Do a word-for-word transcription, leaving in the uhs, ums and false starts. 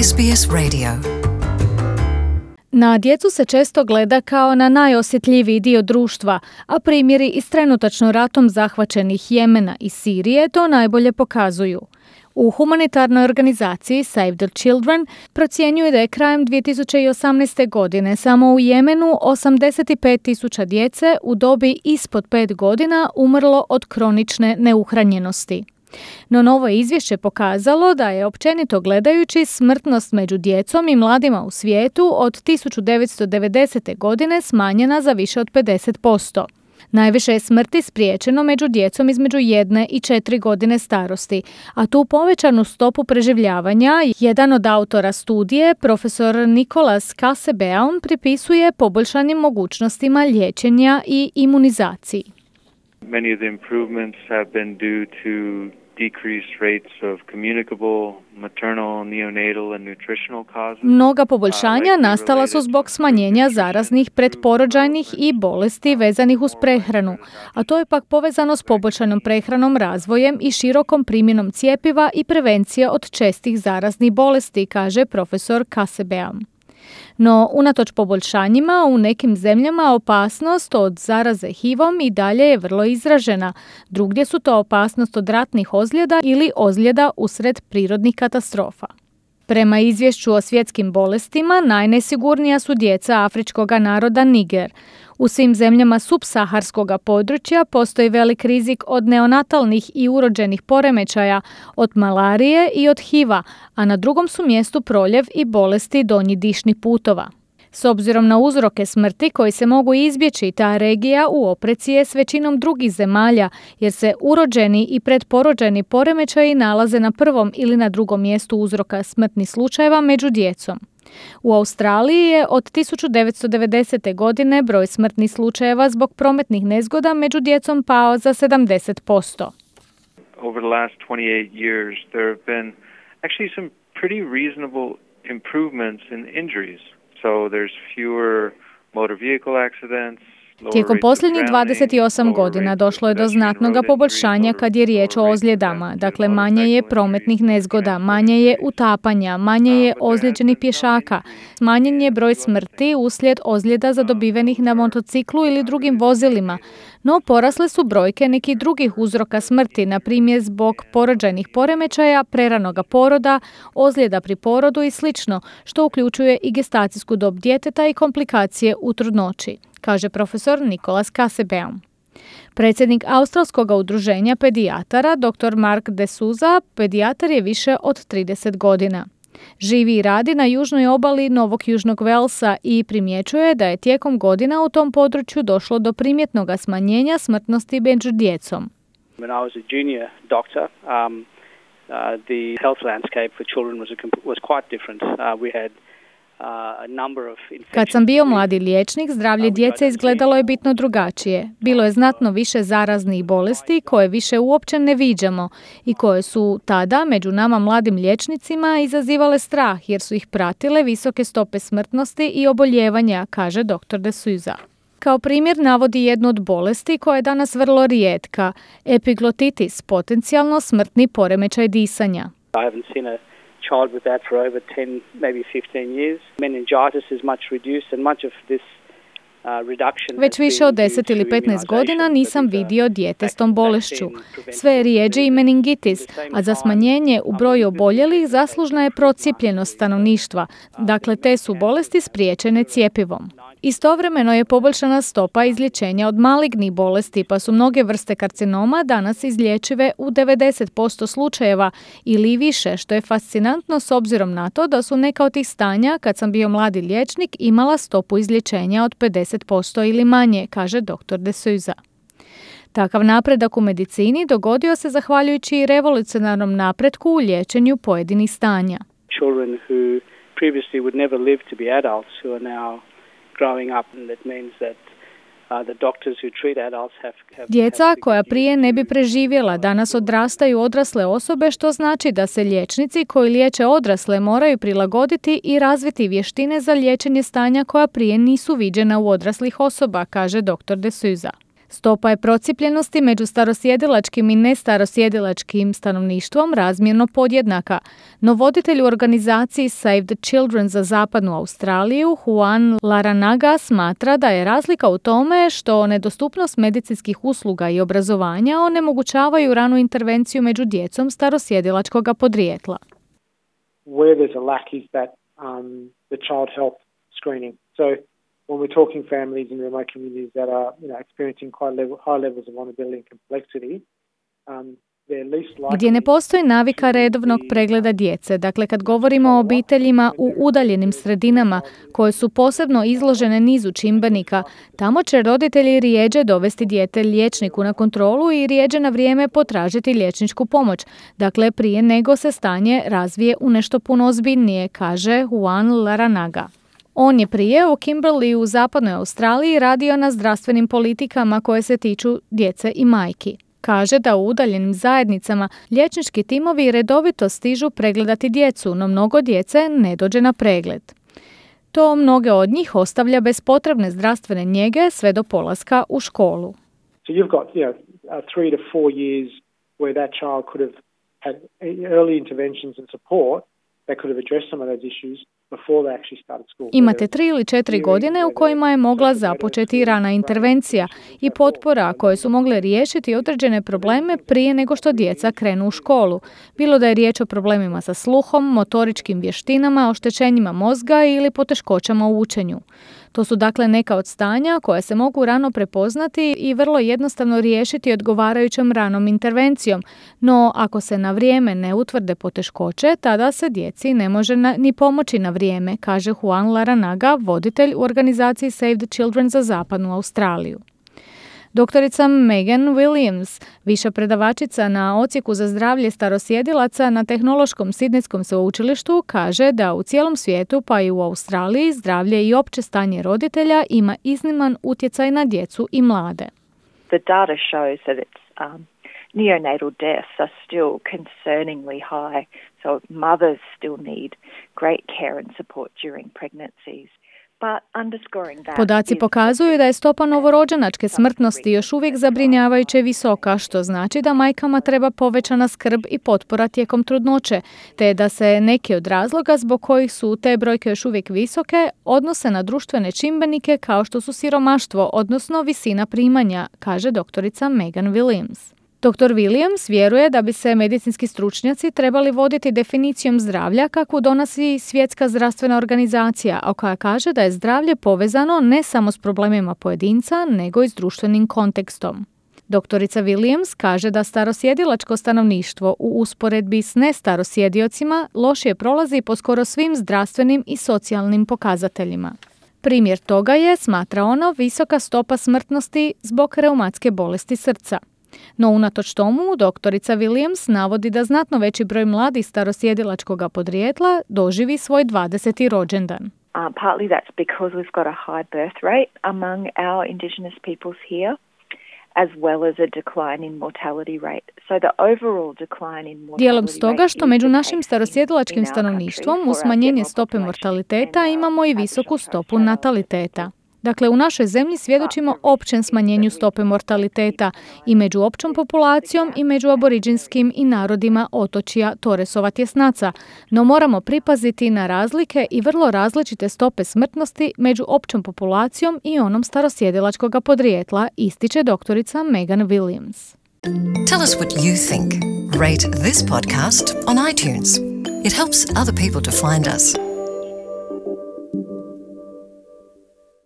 S B S Radio. Na djecu se često gleda kao na najosjetljiviji dio društva, a primjeri iz trenutačno ratom zahvaćenih Jemena i Sirije to najbolje pokazuju. U humanitarnoj organizaciji Save the Children procjenjuje da je krajem dvije tisuće osamnaeste. godine samo u Jemenu osamdeset pet tisuća djece u dobi ispod pet godina umrlo od kronične neuhranjenosti. No novo izvješće pokazalo da je općenito gledajući smrtnost među djecom i mladima u svijetu od tisuću devetsto devedesete. godine smanjena za više od pedeset posto. Najviše je smrti spriječeno među djecom između jedne i četiri godine starosti, a tu povećanu stopu preživljavanja jedan od autora studije, profesor Nicholas Cassebaum, pripisuje poboljšanim mogućnostima liječenja i imunizaciji. Many of the improvements have been due to decreased rates of communicable, maternal, neonatal and nutritional causes. Mnoga poboljšanja nastala su zbog smanjenja zaraznih pretporođajnih i bolesti vezanih uz prehranu, a to je pak povezano s poboljšanom prehranom, razvojem i širokom primjenom cjepiva i prevencije od čestih zaraznih bolesti, kaže profesor Cassebaum. No, unatoč poboljšanjima, u nekim zemljama opasnost od zaraze H I V-om i dalje je vrlo izražena. Drugdje su to opasnost od ratnih ozljeda ili ozljeda usred prirodnih katastrofa. Prema izvješću o svjetskim bolestima, najnesigurnija su djeca afričkog naroda Niger. U svim zemljama subsaharskog područja postoji velik rizik od neonatalnih i urođenih poremećaja, od malarije i od H I V-a, a na drugom su mjestu proljev i bolesti donjih dišnih putova. S obzirom na uzroke smrti koji se mogu izbjeći, ta regija u opreci je s većinom drugih zemalja, jer se urođeni i pretporođeni poremećaji nalaze na prvom ili na drugom mjestu uzroka smrtnih slučajeva među djecom. U Australiji je od tisuću devetsto devedesete. godine broj smrtnih slučajeva zbog prometnih nezgoda među djecom pao za sedamdeset posto. Over the last twenty-eight years there have been actually some pretty reasonable improvements in injuries. So there's fewer motor vehicle accidents. Tijekom posljednjih dvadeset osam godina došlo je do znatnoga poboljšanja kad je riječ o ozljedama. Dakle, manje je prometnih nezgoda, manje je utapanja, manje je ozlijeđenih pješaka. Smanjen je broj smrti uslijed ozljeda zadobivenih na motociklu ili drugim vozilima. No, porasle su brojke nekih drugih uzroka smrti, na primjer zbog porođajnih poremećaja, preranoga poroda, ozljeda pri porodu i sl., što uključuje i gestacijsku dob djeteta i komplikacije u trudnoći, kaže profesor Nicholas Cassebaum. Predsjednik Australskog udruženja pedijatara, dr. Mark De Souza, pedijatar je više od trideset godina. Živi i radi na južnoj obali Novog Južnog Velsa i primjećuje da je tijekom godina u tom području došlo do primjetnog smanjenja smrtnosti među djecom. When I was a junior doctor, um, uh, the health landscape for children was, a, was quite different. Uh, we had Kad sam bio mladi liječnik, zdravlje djece izgledalo je bitno drugačije. Bilo je znatno više zaraznih bolesti koje više uopće ne viđamo i koje su tada među nama mladim liječnicima izazivale strah jer su ih pratile visoke stope smrtnosti i oboljevanja, kaže doktor De Souza. Kao primjer navodi jednu od bolesti koja je danas vrlo rijetka, epiglotitis, potencijalno smrtni poremećaj disanja. I haven't seen a child with that for over ten, maybe fifteen years. Meningitis is much reduced and much of this uh, reduction. Već više od deset ili petnaest godina nisam vidio dijete s tom bolešću. Sve je rijeđe i meningitis, a za smanjenje u broju oboljelih zaslužna je procijepljenost stanovništva. Dakle, te su bolesti spriječene cjepivom. Istovremeno je poboljšana stopa izlječenja od malignih bolesti, pa su mnoge vrste karcinoma danas izlječive u devedeset posto slučajeva ili više, što je fascinantno s obzirom na to da su neka od tih stanja, kad sam bio mladi liječnik, imala stopu izlječenja od pedeset posto ili manje, kaže doktor De Souza. Takav napredak u medicini dogodio se zahvaljujući revolucionarnom napretku u liječenju pojedinih stanja. Children who previously would never live to be adults who are now growing up, and that means that uh, the doctors who treat adults have, have Djeca koja prije ne bi preživjela danas odrastaju odrasle osobe, što znači da se liječnici koji liječe odrasle moraju prilagoditi i razviti vještine za liječenje stanja koja prije nisu viđena u odraslih osoba, kaže doktor De Souza. Stopa je procijepljenosti među starosjedilačkim i nestarosjedilačkim stanovništvom razmjerno podjednaka, no voditelj u organizaciji Save the Children za zapadnu Australiju, Juan Laranaga, smatra da je razlika u tome što nedostupnost medicinskih usluga i obrazovanja onemogućavaju ranu intervenciju među djecom starosjedilačkog podrijetla. Where there's a lack is that um, the child health screening. So when we're talking families in remote communities that are, you know, experiencing quite level, high levels of vulnerability and complexity, um, gdje ne postoji navika redovnog pregleda djece. Dakle, kad govorimo o obiteljima u udaljenim sredinama koje su posebno izložene nizu čimbenika, tamo će roditelji rijeđe dovesti dijete liječniku na kontrolu i rijeđe na vrijeme potražiti liječničku pomoć. Dakle, prije nego se stanje razvije u nešto puno ozbiljnije, kaže Juan Laranaga. On je prije u Kimberley u zapadnoj Australiji radio na zdravstvenim politikama koje se tiču djece i majki. Kaže da u udaljenim zajednicama liječnički timovi redovito stižu pregledati djecu, no mnogo djece ne dođe na pregled. To mnoge od njih ostavlja bez potrebne zdravstvene njege sve do polaska u školu. So you've got, you know, uh, three to four years where that child could have had early interventions and support that could have addressed some of those issues. Imate tri ili četiri godine u kojima je mogla započeti rana intervencija i potpora koje su mogle riješiti određene probleme prije nego što djeca krenu u školu. Bilo da je riječ o problemima sa sluhom, motoričkim vještinama, oštećenjima mozga ili poteškoćama u učenju. To su dakle neka od stanja koja se mogu rano prepoznati i vrlo jednostavno riješiti odgovarajućom ranom intervencijom, no ako se na vrijeme ne utvrde poteškoće, tada se djeci ne može na, ni pomoći na vrijeme, kaže Juan Laranaga, voditelj u organizaciji Save the Children za zapadnu Australiju. Doktorica Megan Williams, viša predavačica na odsjeku za zdravlje starosjedilaca na Tehnološkom Sidnejskom sveučilištu, kaže da u cijelom svijetu, pa i u Australiji, zdravlje i opće stanje roditelja ima izniman utjecaj na djecu i mlade. The data shows that it's um, neonatal deaths are still concerningly high, so mothers still need great care and support during pregnancies. Podaci pokazuju da je stopa novorođenačke smrtnosti još uvijek zabrinjavajuće visoka, što znači da majkama treba povećana skrb i potpora tijekom trudnoće, te da se neki od razloga zbog kojih su te brojke još uvijek visoke odnose na društvene čimbenike kao što su siromaštvo, odnosno visina primanja, kaže doktorica Megan Williams. doktor Williams vjeruje da bi se medicinski stručnjaci trebali voditi definicijom zdravlja kakvu donosi Svjetska zdravstvena organizacija, a koja kaže da je zdravlje povezano ne samo s problemima pojedinca, nego i s društvenim kontekstom. Doktorica Williams kaže da starosjedilačko stanovništvo u usporedbi s nestarosjediocima lošije prolazi po skoro svim zdravstvenim i socijalnim pokazateljima. Primjer toga je, smatra ona, visoka stopa smrtnosti zbog reumatske bolesti srca. No unatoč tomu, doktorica Williams navodi da znatno veći broj mladih starosjedilačkog podrijetla doživi svoj dvadeseti rođendan. Uh, partly that's because we've got a high birth rate among our Indigenous peoples here, as well as a decline in mortality rate. So the overall decline in mortality Dijelom stoga što među našim starosjedilačkim stanovništvom uz smanjenje stope mortaliteta imamo i visoku stopu nataliteta. Dakle, u našoj zemlji svjedočimo općem smanjenju stope mortaliteta i među općom populacijom i među aboriđinskim i narodima otočja Torresova tjesnaca, no moramo pripaziti na razlike i vrlo različite stope smrtnosti među općom populacijom i onom starosjedilačkog podrijetla, ističe doktorica Megan Williams. Tell us what you think. Rate this podcast on iTunes. It helps other people to find us.